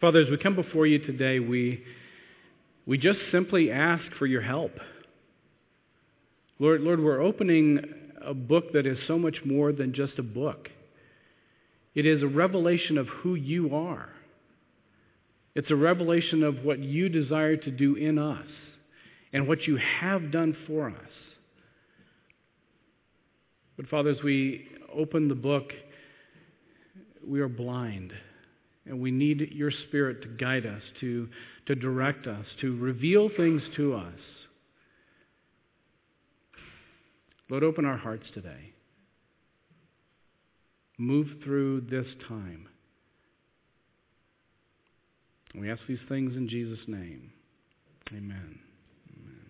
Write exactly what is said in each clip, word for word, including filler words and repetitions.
Father, as we come before you today, we, we just simply ask for your help. Lord, Lord, we're opening a book that is so much more than just a book. It is a revelation of who you are. It's a revelation of what you desire to do in us and what you have done for us. But Father, as we open the book, we are blind. And we need your Spirit to guide us, to, to direct us, to reveal things to us. Lord, open our hearts today. Move through this time. We ask these things in Jesus' name. Amen. Amen.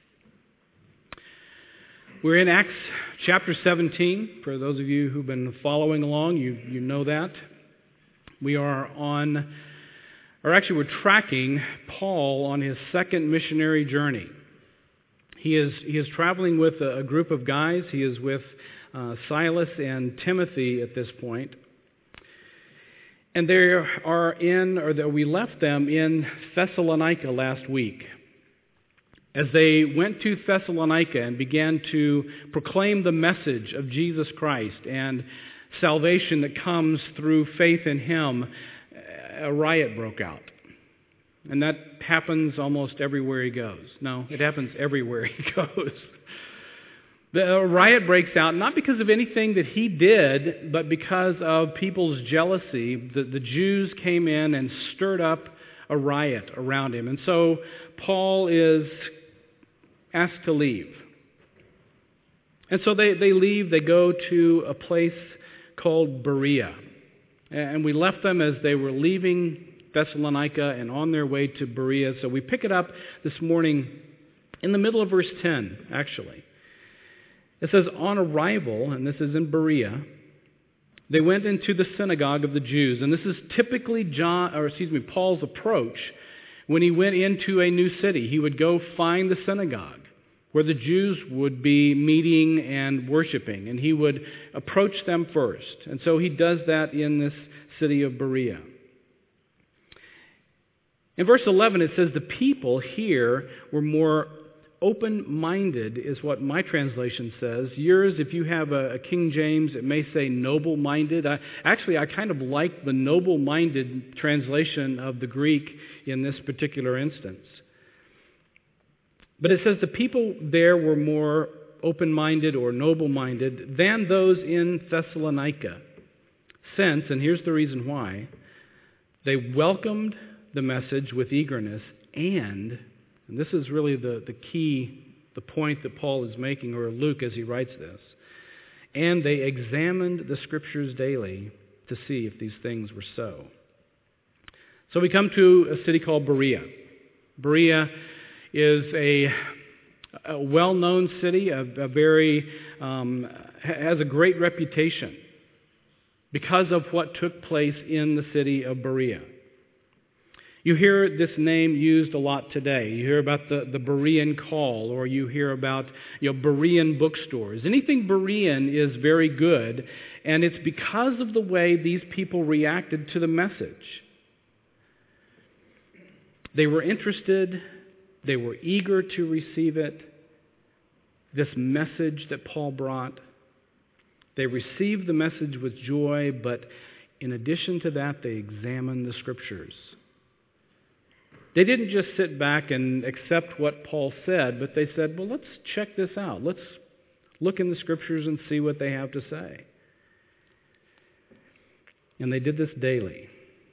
We're in Acts chapter seventeen. For those of you who've been following along, you, you know that. We are on, or actually we're tracking Paul on his second missionary journey. He is he is traveling with a, a group of guys. He is with uh, Silas and Timothy at this point. And they are in, or that we left them in Thessalonica last week. As they went to Thessalonica and began to proclaim the message of Jesus Christ and salvation that comes through faith in Him, a riot broke out. And that happens almost everywhere he goes. No, it happens everywhere he goes. The riot breaks out not because of anything that he did, but because of people's jealousy. The, the Jews came in and stirred up a riot around him. And so Paul is asked to leave. And so they, they leave, they go to a place called Berea. And we left them as they were leaving Thessalonica and on their way to Berea. So we pick it up this morning in the middle of verse ten, actually. It says, on arrival, and this is in Berea, they went into the synagogue of the Jews. And this is typically John, or excuse me, Paul's approach when he went into a new city. He would go find the synagogue where the Jews would be meeting and worshiping, and he would approach them first. And so he does that in this city of Berea. In verse eleven, it says the people here were more open-minded, is what my translation says. Yours, if you have a, a King James, it may say noble-minded. I, actually, I kind of like the noble-minded translation of the Greek in this particular instance. But it says the people there were more open-minded or noble-minded than those in Thessalonica. Since, and here's the reason why, they welcomed the message with eagerness and, and this is really the, the key, the point that Paul is making, or Luke as he writes this, and they examined the Scriptures daily to see if these things were so. So we come to a city called Berea. Berea is a, a well-known city, a, a very, um, has a great reputation because of what took place in the city of Berea. You hear this name used a lot today. You hear about the, the Berean call, or you hear about you know, Berean bookstores. Anything Berean is very good, and it's because of the way these people reacted to the message. They were interested. They were eager to receive it, this message that Paul brought. They received the message with joy, but in addition to that, they examined the Scriptures. They didn't just sit back and accept what Paul said, but they said, well, let's check this out. Let's look in the Scriptures and see what they have to say. And they did this daily.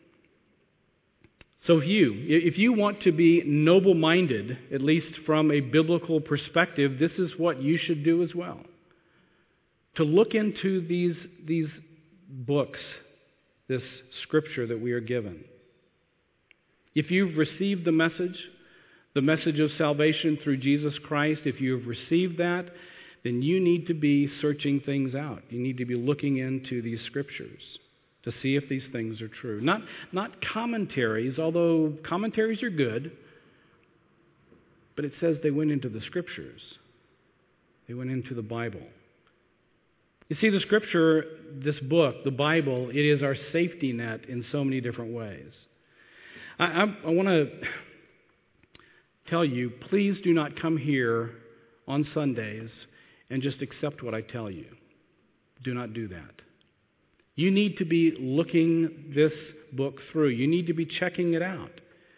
So if you, if you want to be noble-minded, at least from a biblical perspective, this is what you should do as well. To look into these, these books, this Scripture that we are given. If you've received the message, the message of salvation through Jesus Christ, if you've received that, then you need to be searching things out. You need to be looking into these Scriptures to see if these things are true. Not, not commentaries, although commentaries are good, but it says they went into the Scriptures. They went into the Bible. You see, the Scripture, this book, the Bible, it is our safety net in so many different ways. I, I, I want to tell you, please do not come here on Sundays and just accept what I tell you. Do not do that. You need to be looking this book through. You need to be checking it out.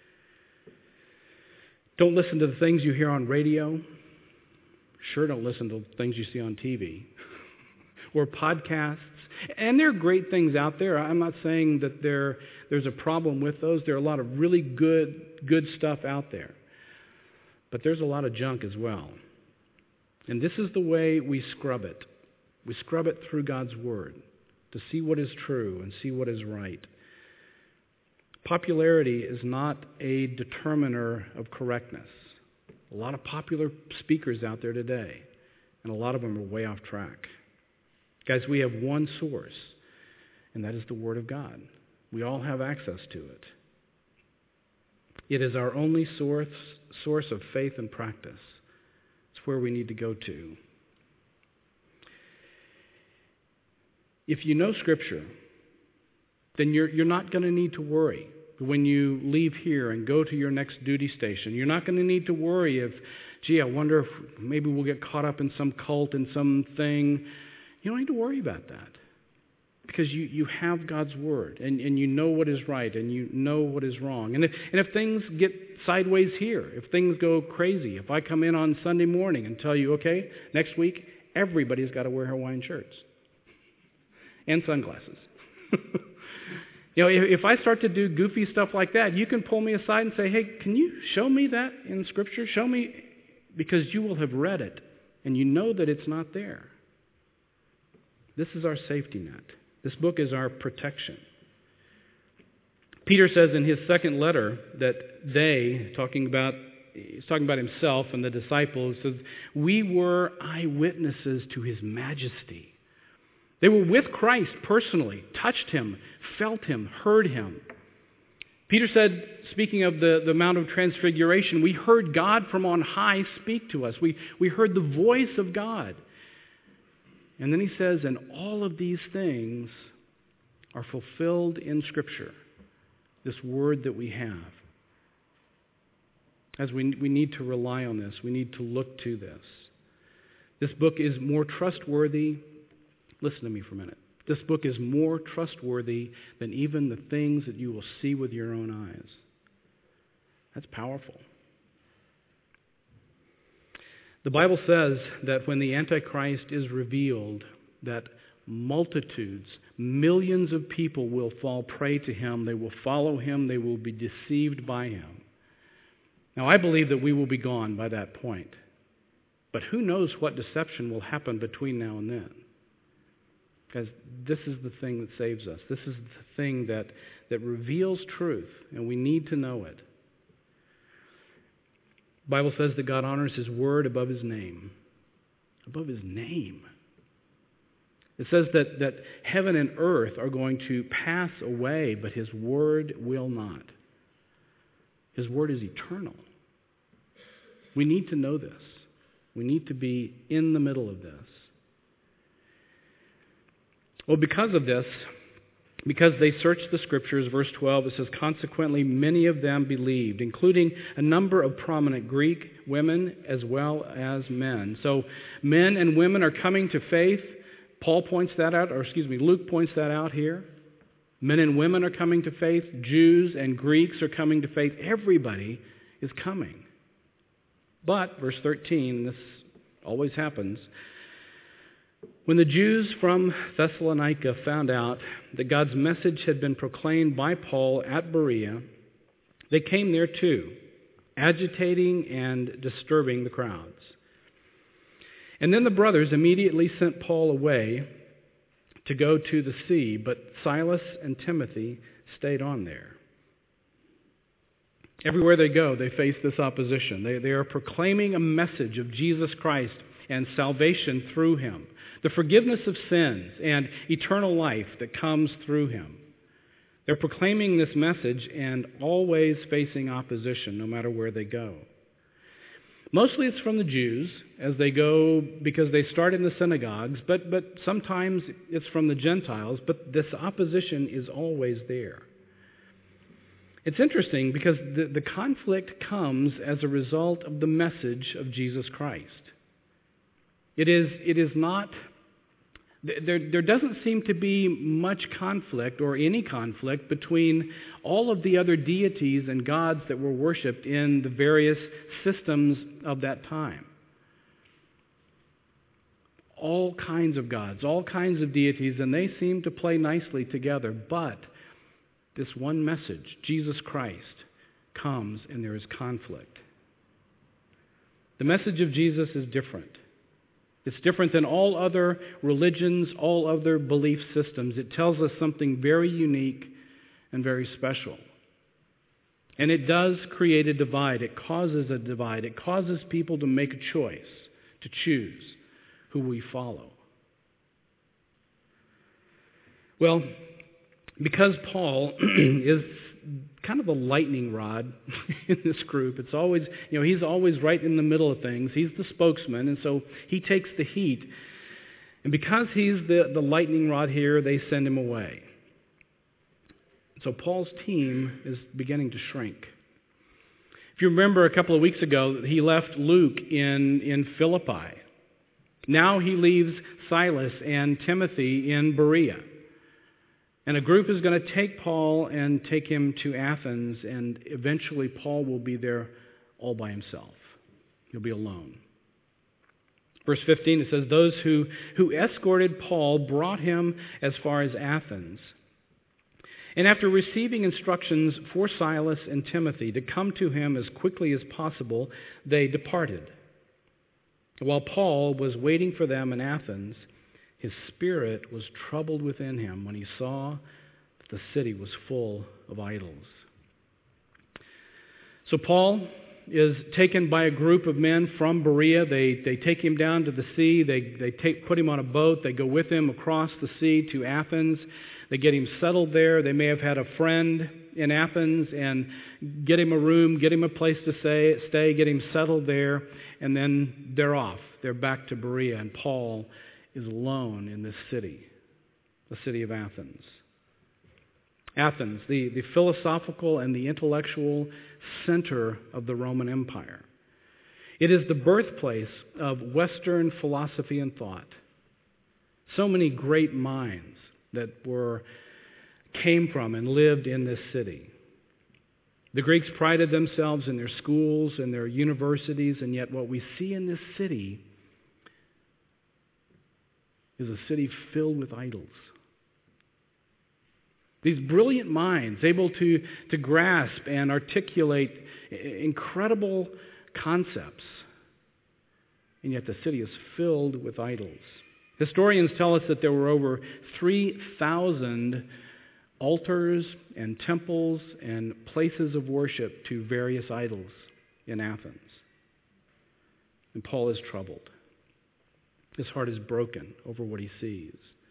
Don't listen to the things you hear on radio. Sure, don't listen to things you see on T V or podcasts. And there are great things out there. I'm not saying that there there's a problem with those. There are a lot of really good good stuff out there. But there's a lot of junk as well. And this is the way we scrub it. We scrub it through God's Word to see what is true and see what is right. Popularity is not a determiner of correctness. A lot of popular speakers out there today, and a lot of them are way off track. Guys, we have one source, and that is the Word of God. We all have access to it. It is our only source, source of faith and practice. It's where we need to go to. If you know Scripture, then you're, you're not going to need to worry when you leave here and go to your next duty station. You're not going to need to worry if, gee, I wonder if maybe we'll get caught up in some cult and something. You don't need to worry about that because you, you have God's Word and, and you know what is right and you know what is wrong. And if, and if things get sideways here, if things go crazy, if I come in on Sunday morning and tell you, okay, next week everybody's got to wear Hawaiian shirts and sunglasses. You know, if, if I start to do goofy stuff like that, you can pull me aside and say, hey, can you show me that in Scripture? Show me, because you will have read it and you know that it's not there. This is our safety net. This book is our protection. Peter says in his second letter that they, talking about, he's talking about himself and the disciples, says, we were eyewitnesses to His majesty. They were with Christ personally, touched Him, felt Him, heard Him. Peter said, speaking of the, the Mount of Transfiguration, we heard God from on high speak to us. We, we heard the voice of God. And then he says, and all of these things are fulfilled in Scripture, this Word that we have. As we, we need to rely on this, we need to look to this. This book is more trustworthy. Listen to me for a minute. This book is more trustworthy than even the things that you will see with your own eyes. That's powerful. The Bible says that when the Antichrist is revealed, that multitudes, millions of people will fall prey to him. They will follow him. They will be deceived by him. Now, I believe that we will be gone by that point. But who knows what deception will happen between now and then? Because this is the thing that saves us. This is the thing that, that reveals truth, and we need to know it. The Bible says that God honors His Word above His name. Above His name. It says that, that heaven and earth are going to pass away, but His Word will not. His Word is eternal. We need to know this. We need to be in the middle of this. Well, because of this, because they searched the Scriptures, verse twelve, it says, consequently, many of them believed, including a number of prominent Greek women as well as men. So men and women are coming to faith. Paul points that out, or excuse me, Luke points that out here. Men and women are coming to faith. Jews and Greeks are coming to faith. Everybody is coming. But, verse thirteen, this always happens, when the Jews from Thessalonica found out that God's message had been proclaimed by Paul at Berea, they came there too, agitating and disturbing the crowds. And then the brothers immediately sent Paul away to go to the sea, but Silas and Timothy stayed on there. Everywhere they go, they face this opposition. They, they are proclaiming a message of Jesus Christ and salvation through Him. The forgiveness of sins and eternal life that comes through Him. They're proclaiming this message and always facing opposition no matter where they go. Mostly it's from the Jews as they go because they start in the synagogues, but, but sometimes it's from the Gentiles, but this opposition is always there. It's interesting because the, the conflict comes as a result of the message of Jesus Christ. It is, it is not, there, there doesn't seem to be much conflict or any conflict between all of the other deities and gods that were worshipped in the various systems of that time. All kinds of gods, all kinds of deities, and they seem to play nicely together. But this one message, Jesus Christ, comes and there is conflict. The message of Jesus is different. It's different than all other religions, all other belief systems. It tells us something very unique and very special. And it does create a divide. It causes a divide. It causes people to make a choice, to choose who we follow. Well, because Paul is kind of a lightning rod in this group, it's always, you know, he's always right in the middle of things. He's the spokesman, and so he takes the heat. And because he's the, the lightning rod here, they send him away. So Paul's team is beginning to shrink. If you remember a couple of weeks ago, he left Luke in, in Philippi. Now he leaves Silas and Timothy in Berea. And a group is going to take Paul and take him to Athens, and eventually Paul will be there all by himself. He'll be alone. Verse fifteen, it says, those who, who escorted Paul brought him as far as Athens. And after receiving instructions for Silas and Timothy to come to him as quickly as possible, they departed. While Paul was waiting for them in Athens, his spirit was troubled within him when he saw that the city was full of idols. So Paul is taken by a group of men from Berea. They, they take him down to the sea. They, they take, put him on a boat. They go with him across the sea to Athens. They get him settled there. They may have had a friend in Athens and get him a room, get him a place to stay, stay, get him settled there, and then they're off. They're back to Berea, and Paul is alone in this city, the city of Athens. Athens, the, the philosophical and the intellectual center of the Roman Empire. It is the birthplace of Western philosophy and thought. So many great minds that were came from and lived in this city. The Greeks prided themselves in their schools and their universities, and yet what we see in this city is a city filled with idols. These brilliant minds able to, to grasp and articulate incredible concepts, and yet the city is filled with idols. Historians tell us that there were over three thousand altars and temples and places of worship to various idols in Athens. And Paul is troubled. His heart is broken over what he sees.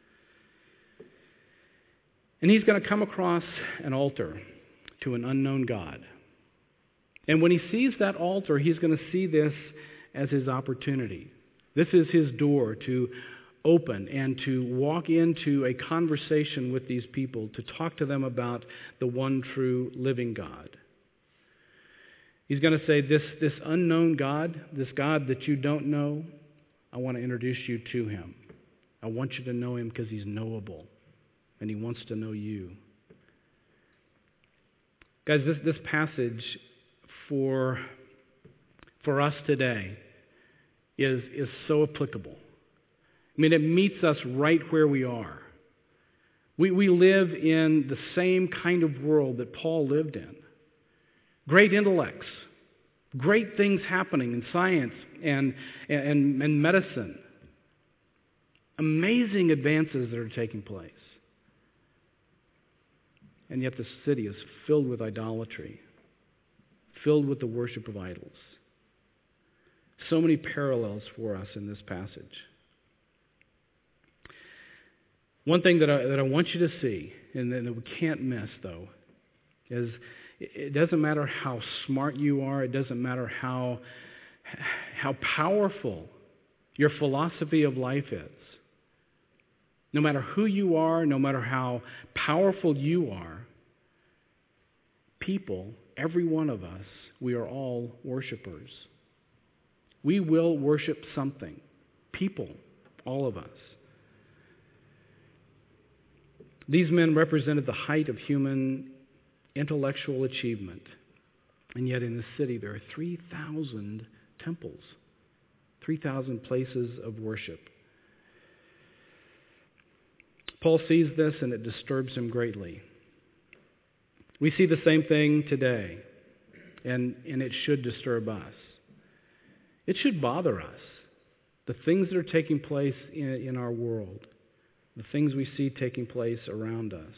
And he's going to come across an altar to an unknown God. And when he sees that altar, he's going to see this as his opportunity. This is his door to open and to walk into a conversation with these people, to talk to them about the one true living God. He's going to say, this, this unknown God, this God that you don't know, I want to introduce you to him. I want you to know him because he's knowable, and he wants to know you. Guys, this, this passage for, for us today is, is so applicable. I mean, it meets us right where we are. We, we live in the same kind of world that Paul lived in. Great intellects, great things happening in science and, and, and medicine. Amazing advances that are taking place. And yet the city is filled with idolatry, filled with the worship of idols. So many parallels for us in this passage. One thing that I, that I want you to see, and that we can't miss, though, is it doesn't matter how smart you are. It doesn't matter how, how powerful your philosophy of life is. No matter who you are, no matter how powerful you are, people, every one of us, we are all worshipers. We will worship something. People, all of us. These men represented the height of human intellectual achievement. And yet in the city there are three thousand temples, three thousand places of worship. Paul sees this and it disturbs him greatly. We see the same thing today, and, and it should disturb us. It should bother us. The things that are taking place in, in our world, the things we see taking place around us.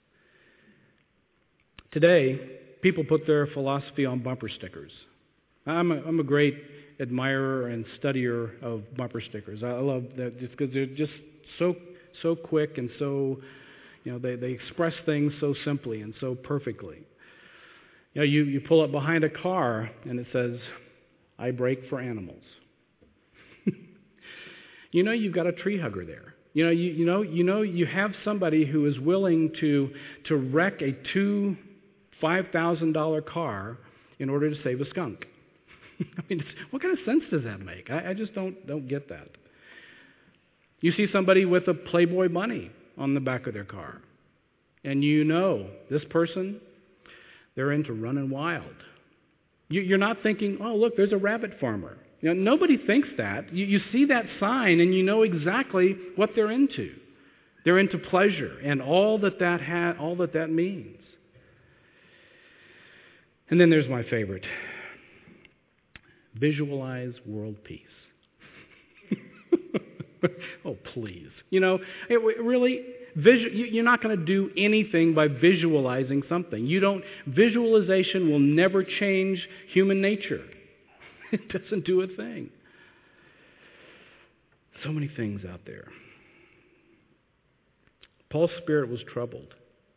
Today, people put their philosophy on bumper stickers. I'm a, I'm a great admirer and studier of bumper stickers. I love that just because they're just so so quick and so, you know, they, they express things so simply and so perfectly. You know, you, you pull up behind a car and it says, "I brake for animals." You know you've got a tree hugger there. You know you, you know you know you have somebody who is willing to to wreck a two five thousand dollar car in order to save a skunk. I mean, what kind of sense does that make? I, I just don't don't get that. You see somebody with a Playboy bunny on the back of their car, and you know this person, they're into running wild. You, you're not thinking, "Oh, look, there's a rabbit farmer." You know, nobody thinks that. You, you see that sign, and you know exactly what they're into. They're into pleasure and all that that ha- all that that means. And then there's my favorite. Visualize world peace. Oh, please. You know, it, it really, visu- you, you're not going to do anything by visualizing something. You don't, visualization will never change human nature. It doesn't do a thing. So many things out there. Paul's spirit was troubled.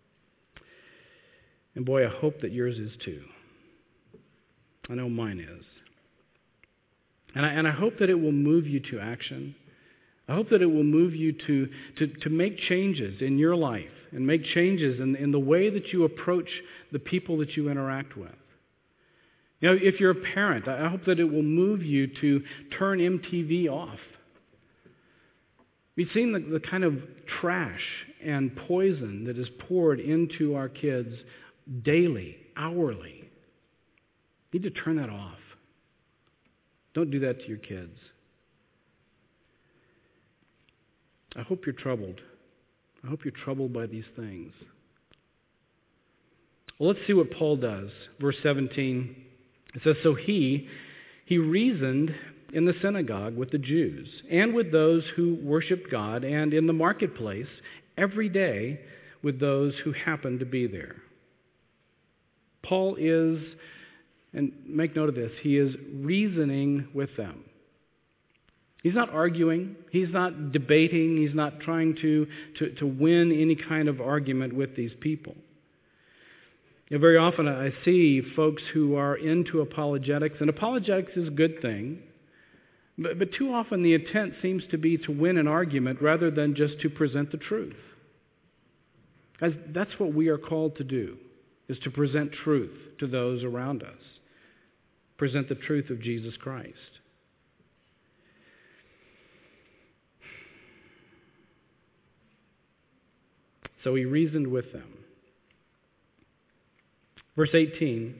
And boy, I hope that yours is too. I know mine is. And I, and I hope that it will move you to action. I hope that it will move you to, to, to make changes in your life and make changes in, in the way that you approach the people that you interact with. You know, if you're a parent, I hope that it will move you to turn M T V off. We've seen the, the kind of trash and poison that is poured into our kids daily, hourly. You need to turn that off. Don't do that to your kids. I hope you're troubled. I hope you're troubled by these things. Well, let's see what Paul does. Verse seventeen, it says, "So he, he reasoned in the synagogue with the Jews and with those who worshiped God, and in the marketplace every day with those who happened to be there." Paul is, and make note of this, he is reasoning with them. He's not arguing. He's not debating. He's not trying to, to, to win any kind of argument with these people. You know, very often I see folks who are into apologetics, and apologetics is a good thing, but, but too often the intent seems to be to win an argument rather than just to present the truth. Guys, that's what we are called to do, is to present truth to those around us. Present the truth of Jesus Christ. So he reasoned with them. Verse eighteen,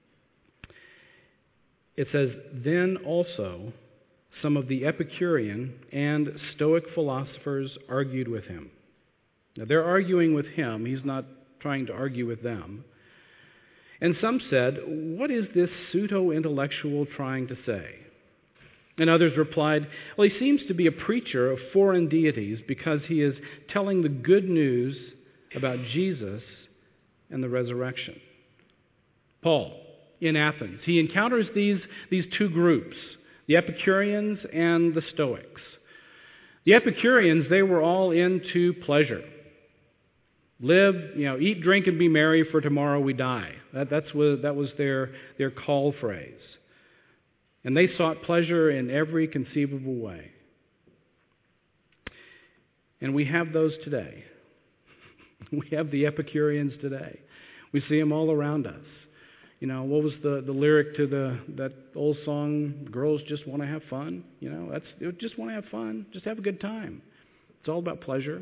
it says, "Then also some of the Epicurean and Stoic philosophers argued with him." Now they're arguing with him. He's not trying to argue with them. "And some said, 'What is this pseudo-intellectual trying to say?' And others replied, 'Well, he seems to be a preacher of foreign deities because he is telling the good news about Jesus and the resurrection.'" Paul, in Athens, he encounters these, these two groups, the Epicureans and the Stoics. The Epicureans, they were all into pleasure. Live, you know, eat, drink, and be merry, for tomorrow we die. That, that's what, that was their, their call phrase. And they sought pleasure in every conceivable way. And we have those today. We have the Epicureans today. We see them all around us. You know, what was the, the lyric to the that old song, girls just want to have fun? You know, that's they just want to have fun. Just have a good time. It's all about pleasure.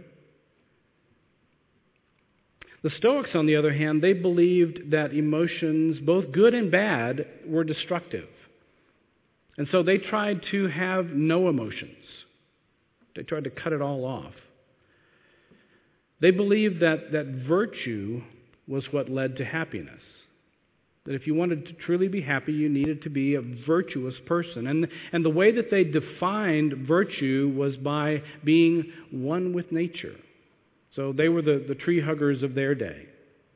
The Stoics, on the other hand, they believed that emotions, both good and bad, were destructive. And so they tried to have no emotions. They tried to cut it all off. They believed that, that virtue was what led to happiness. That if you wanted to truly be happy, you needed to be a virtuous person. And, and the way that they defined virtue was by being one with nature. So they were the, the tree huggers of their day.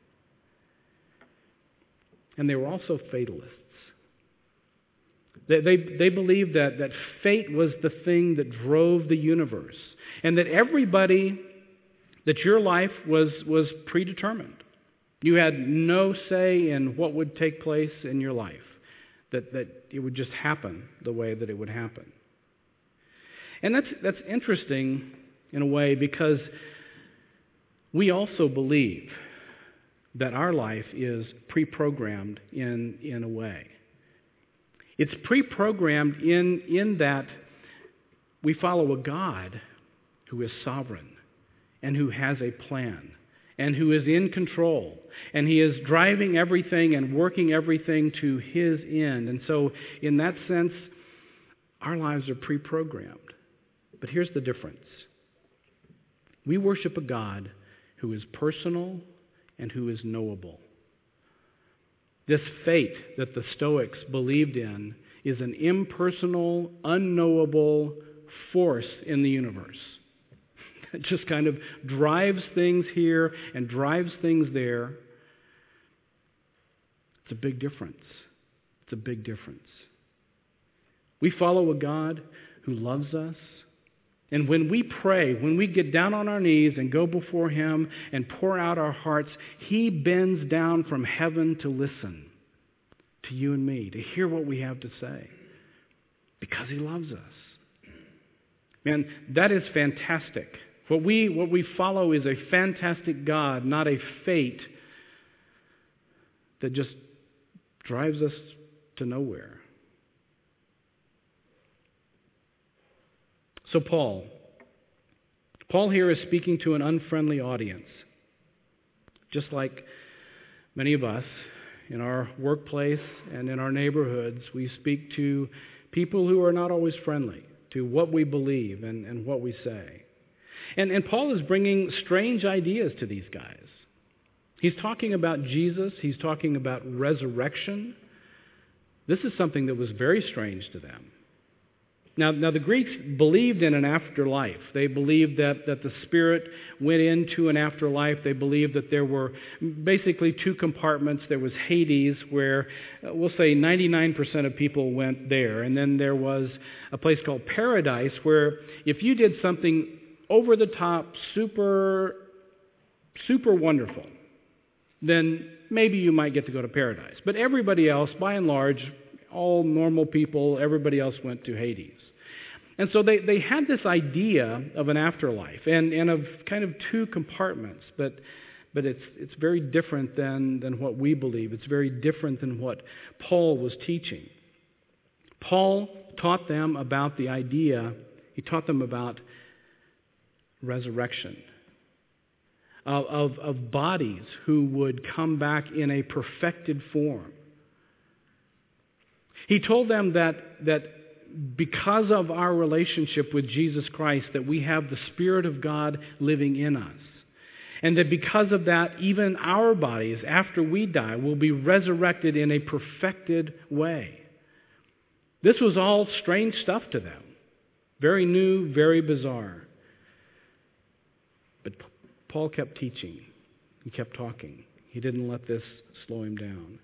And they were also fatalists. They, they, they believed that, that fate was the thing that drove the universe. And that everybody, that your life was, was predetermined. You had no say in what would take place in your life. That, that it would just happen the way that it would happen. And that's, that's interesting in a way because we also believe that our life is pre-programmed in, in a way. It's pre-programmed in, in that we follow a God who is sovereign and who has a plan and who is in control. And He is driving everything and working everything to His end. And so, in that sense, our lives are pre-programmed. But here's the difference. We worship a God who is personal and who is knowable. This fate that the Stoics believed in is an impersonal, unknowable force in the universe. It just kind of drives things here and drives things there. It's a big difference. It's a big difference. We follow a God who loves us. And when we pray, when we get down on our knees and go before Him and pour out our hearts, He bends down from heaven to listen to you and me, to hear what we have to say, because He loves us. Man, that is fantastic. What we, what we follow is a fantastic God, not a fate that just drives us to nowhere. So Paul, Paul here is speaking to an unfriendly audience. Just like many of us in our workplace and in our neighborhoods, we speak to people who are not always friendly to what we believe and, and what we say. And, and Paul is bringing strange ideas to these guys. He's talking about Jesus. He's talking about resurrection. This is something that was very strange to them. Now, now the Greeks believed in an afterlife. They believed that, that the spirit went into an afterlife. They believed that there were basically two compartments. There was Hades, where uh, we'll say ninety-nine percent of people went there. And then there was a place called Paradise, where if you did something over the top, super, super wonderful, then maybe you might get to go to Paradise. But everybody else, by and large, all normal people, everybody else went to Hades. And so they, they had this idea of an afterlife and, and of kind of two compartments, but but it's it's very different than, than what we believe. It's very different than what Paul was teaching. Paul taught them about the idea, he taught them about resurrection, of, of, of bodies who would come back in a perfected form. He told them that, that because of our relationship with Jesus Christ, that we have the Spirit of God living in us. And that because of that, even our bodies, after we die, will be resurrected in a perfected way. This was all strange stuff to them. Very new, very bizarre. But Paul kept teaching. He kept talking. He didn't let this slow him down.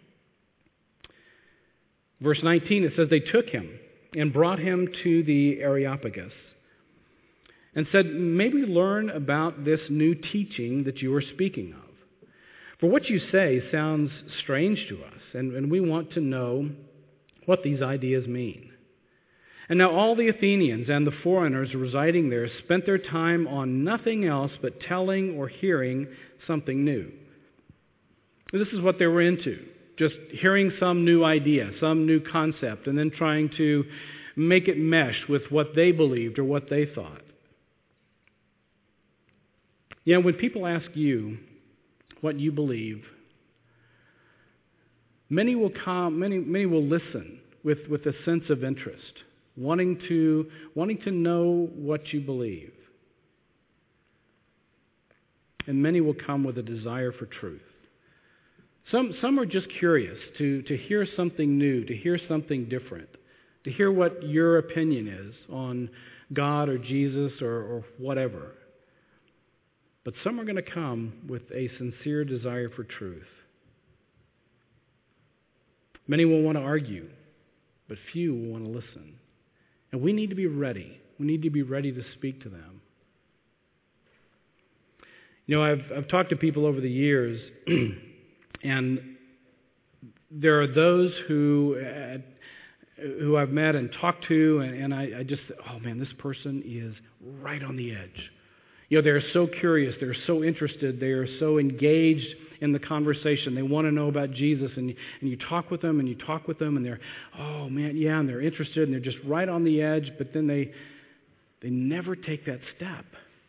Verse nineteen, it says, they took him and brought him to the Areopagus and said, may we learn about this new teaching that you are speaking of? For what you say sounds strange to us, and, and we want to know what these ideas mean. And now all the Athenians and the foreigners residing there spent their time on nothing else but telling or hearing something new. This is what they were into. just hearing some new idea, some new concept, and then trying to make it mesh with what they believed or what they thought. You know, when people ask you what you believe, many will come, many, many will listen with, with a sense of interest, wanting to, wanting to know what you believe. And many will come with a desire for truth. Some, some are just curious to, to hear something new, to hear something different, to hear what your opinion is on God or Jesus or, or whatever. But some are going to come with a sincere desire for truth. Many will want to argue, but few will want to listen. And we need to be ready. We need to be ready to speak to them. You know, I've, I've talked to people over the years, and there are those who uh, who I've met and talked to, and, and I, I just, oh man, this person is right on the edge. You know, they're so curious, they're so interested, they are so engaged in the conversation. They want to know about Jesus, and, and you talk with them, and you talk with them, and they're, oh man, yeah, and they're interested, and they're just right on the edge, but then they they never take that step.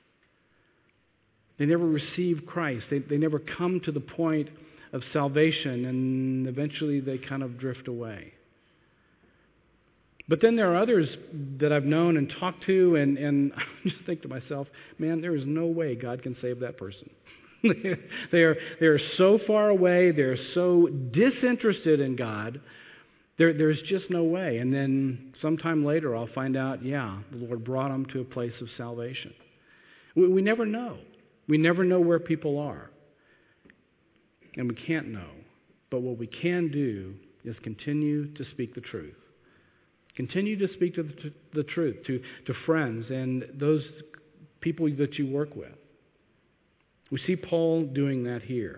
They never receive Christ. They, they never come to the point of salvation, and eventually they kind of drift away. But then there are others that I've known and talked to, and, and I just think to myself, man, there is no way God can save that person. they are they are so far away. They're so disinterested in God. There, there's just no way. And then sometime later I'll find out, yeah, the Lord brought them to a place of salvation. We, we never know. We never know where people are. And we can't know. But what we can do is continue to speak the truth. Continue to speak to the, to the truth to, to friends and those people that you work with. We see Paul doing that here.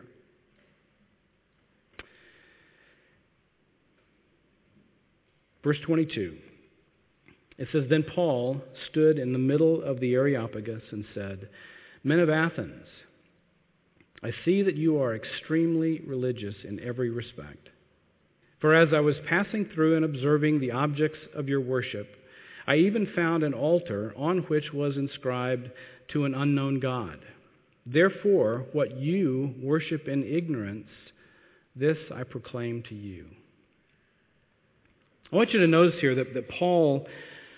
Verse twenty-two. It says, Then Paul stood in the middle of the Areopagus and said, Men of Athens, I see that you are extremely religious in every respect. For as I was passing through and observing the objects of your worship, I even found an altar on which was inscribed to an unknown God. Therefore, what you worship in ignorance, this I proclaim to you. I want you to notice here that, that Paul,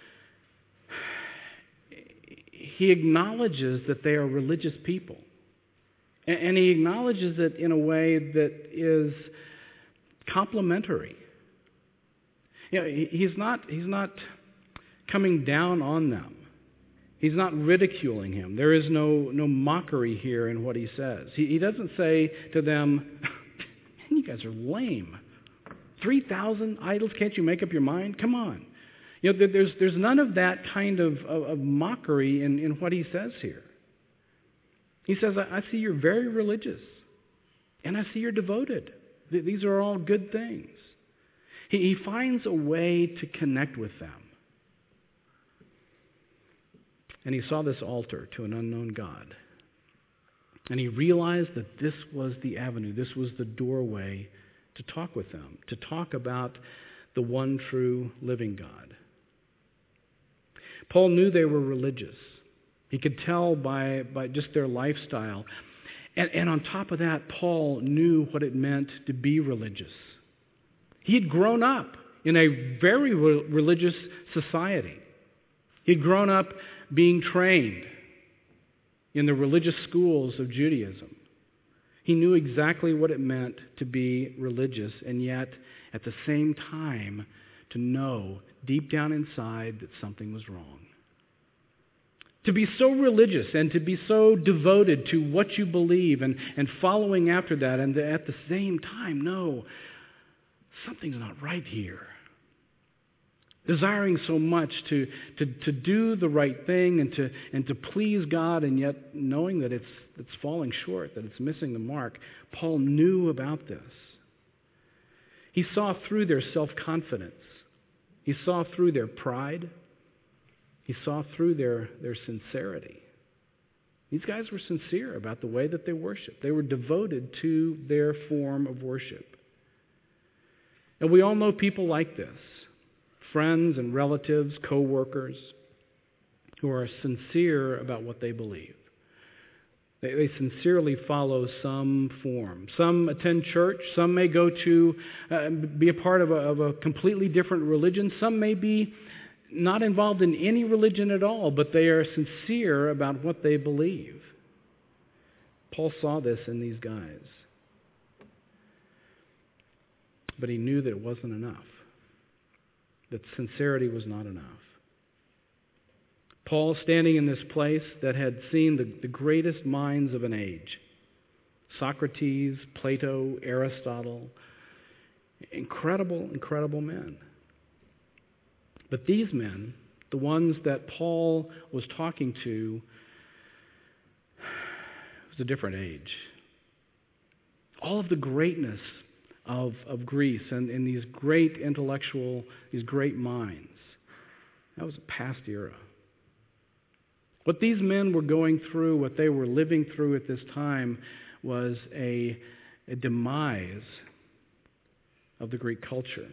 he acknowledges that they are religious people. And, and he acknowledges it in a way that is complimentary. You know, he, he's not, he's not coming down on them. He's not ridiculing him. There is no, no mockery here in what he says. He, he doesn't say to them, man, you guys are lame. three thousand idols, can't you make up your mind? Come on. You know, there's, there's none of that kind of, of, of mockery in, in what he says here. He says, I, I see you're very religious, and I see you're devoted. Th- these are all good things. He, he finds a way to connect with them. And he saw this altar to an unknown God. And he realized that this was the avenue, this was the doorway to talk with them, to talk about the one true living God. Paul knew they were religious. He could tell by, by just their lifestyle. And, and on top of that, Paul knew what it meant to be religious. He had grown up in a very re- religious society. He'd grown up being trained in the religious schools of Judaism. He knew exactly what it meant to be religious, and yet, at the same time, to know deep down inside that something was wrong. To be so religious and to be so devoted to what you believe and, and following after that, and to, at the same time know something's not right here. Desiring so much to, to, to do the right thing and to, and to please God, and yet knowing that it's, it's falling short, that it's missing the mark. Paul knew about this. He saw through their self-confidence. He saw through their pride. He saw through their, their sincerity. These guys were sincere about the way that they worshiped. They were devoted to their form of worship. And we all know people like this, friends and relatives, co-workers, who are sincere about what they believe. They, they sincerely follow some form. Some attend church. Some may go to uh, be a part of a, of a completely different religion. Some may be not involved in any religion at all, but they are sincere about what they believe. Paul saw this in these guys. But he knew that it wasn't enough, that sincerity was not enough. Paul, standing in this place that had seen the, the greatest minds of an age, Socrates, Plato, Aristotle, incredible, incredible men. But these men, the ones that Paul was talking to, it was a different age. All of the greatness of, of Greece and, and these great intellectual, these great minds, that was a past era. What these men were going through, what they were living through at this time, was a, a demise of the Greek culture.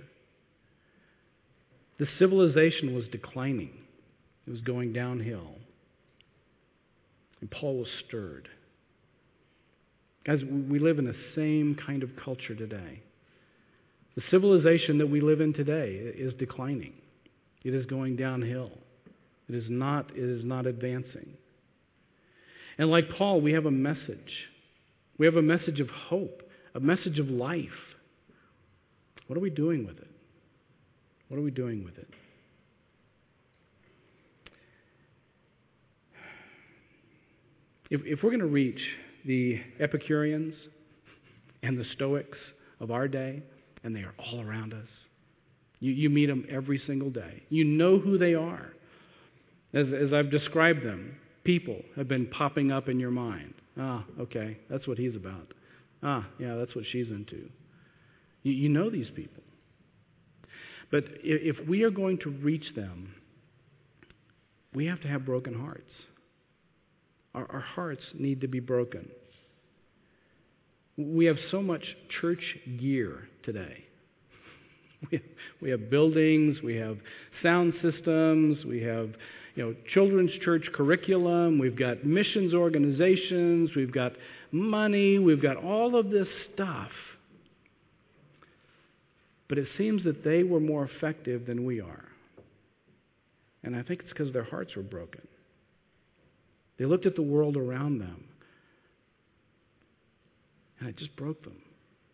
The civilization was declining. It was going downhill. And Paul was stirred. Guys, we live in the same kind of culture today. The civilization that we live in today is declining. It is going downhill. It is not, it is not advancing. And like Paul, we have a message. We have a message of hope, a message of life. What are we doing with it? What are we doing with it? If, if we're going to reach the Epicureans and the Stoics of our day, and they are all around us, you, you meet them every single day. You know who they are. As, as I've described them, people have been popping up in your mind. Ah, okay, that's what he's about. Ah, yeah, that's what she's into. You, you know these people. But if, if we are going to reach them, we have to have broken hearts. Our, our hearts need to be broken. We have so much church gear today. We have, we have buildings, we have sound systems, we have you know children's church curriculum, we've got missions organizations, we've got money, we've got all of this stuff. But it seems that they were more effective than we are. And I think it's because their hearts were broken. They looked at the world around them, and it just broke them.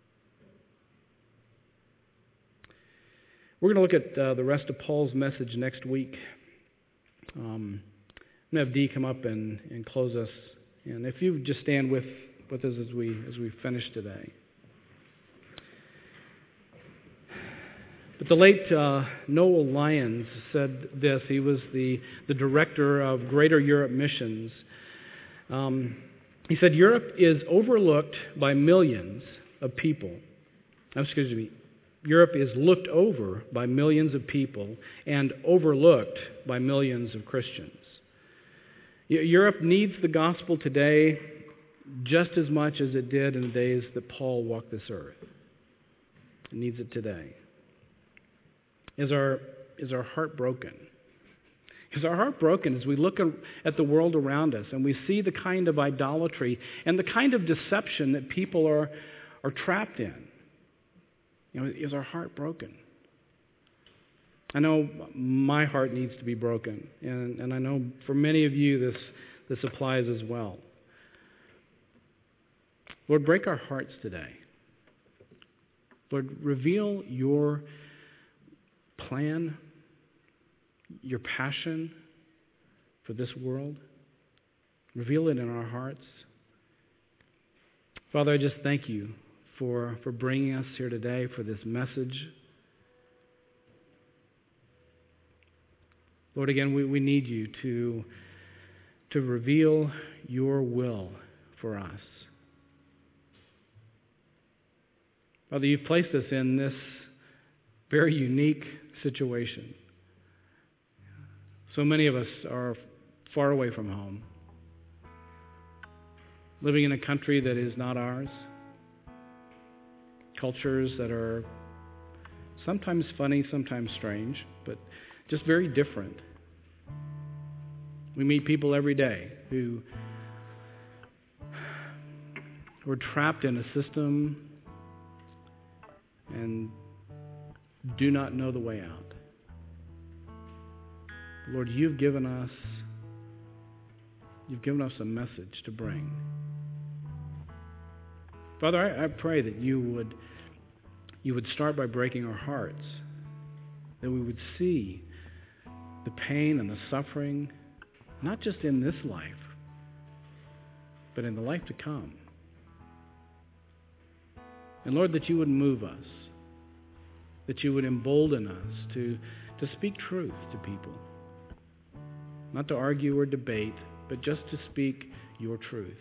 We're going to look at uh, the rest of Paul's message next week. Um, I'm going to have Dee come up and, and close us. And if you just stand with, with us as we as we finish today. But the late uh, Noel Lyons said this. He was the, the director of Greater Europe Missions. Um, he said, Europe is overlooked by millions of people. Excuse me. Europe is looked over by millions of people and overlooked by millions of Christians. Europe needs the gospel today just as much as it did in the days that Paul walked this earth. It needs it today. Is our, is our heart broken? Is our heart broken as we look at the world around us and we see the kind of idolatry and the kind of deception that people are, are trapped in? You know, is our heart broken? I know my heart needs to be broken, and, and I know for many of you this, this applies as well. Lord, break our hearts today. Lord, reveal your plan, your passion for this world. Reveal it in our hearts. Father, I just thank you for, for bringing us here today for this message. Lord, again, we, we need you to, to reveal your will for us. Father, you've placed us in this very unique situation. So many of us are far away from home, living in a country that is not ours, cultures that are Sometimes funny, sometimes strange, but just very different. We meet people every day who, who are trapped in a system and do not know the way out. Lord, you've given us you've given us a message to bring. Father, I, I pray that you would you would start by breaking our hearts, that we would see the pain and the suffering, not just in this life, but in the life to come. And Lord, that you would move us, that you would embolden us to, to speak truth to people, not to argue or debate, but just to speak your truth.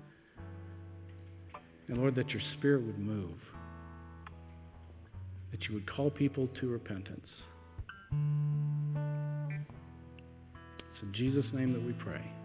And Lord, that your Spirit would move, that you would call people to repentance. It's in Jesus' name that we pray.